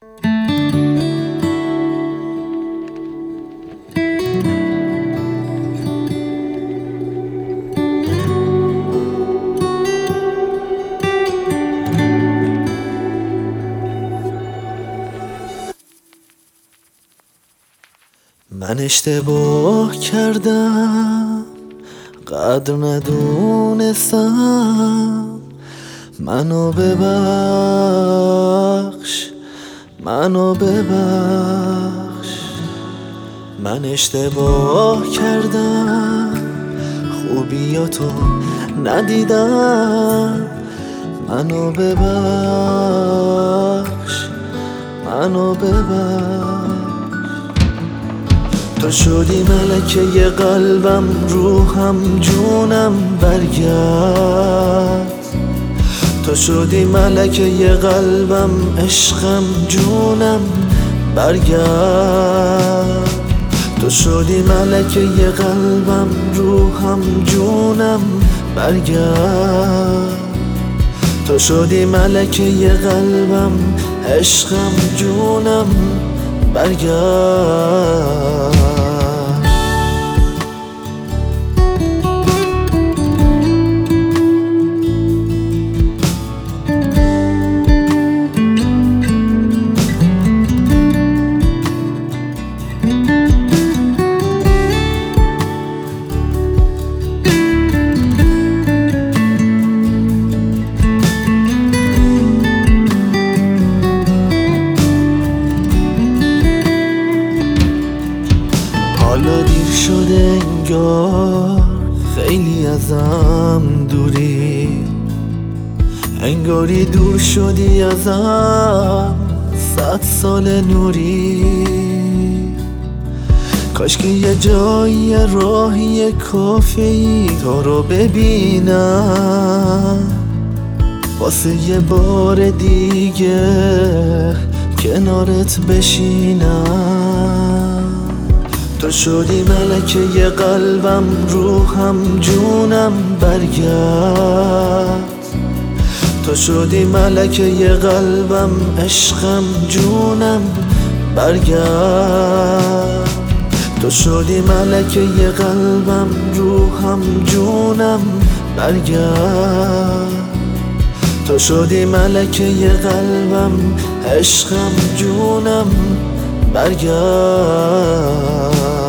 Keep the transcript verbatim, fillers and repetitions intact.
من اشتباه کردم، قدر ندونستم، منو ببخش، منو ببخش. من اشتباه کردم، خوبیاتو ندیدم، منو ببخش، منو ببخش. تو شدی ملکه قلبم، روحم، جونم، برگرد. تو شدی ملکه قلبم، عشقم، جونم، برگرد. تو شدی ملکه قلبم، روحم، جونم، برگرد. تو شدی ملکه قلبم، عشقم، جونم، برگرد. حالا دیر شده انگار، خیلی ازم دوری، انگاری دور شدی ازم صد سال نوری. کاش که یه جایی، یه راهی، یه کافه‌ای تو رو ببینم، واسه یه بار دیگه کنارت بشینم. تو شدی ملکه قلبم، روحم، جونم، برگرد. تو شدی ملکه قلبم، عشقم، جونم، برگرد. تو شدی ملکه قلبم، روحم، جونم، برگرد. تو شدی ملکه قلبم، عشقم، جونم، برگرد.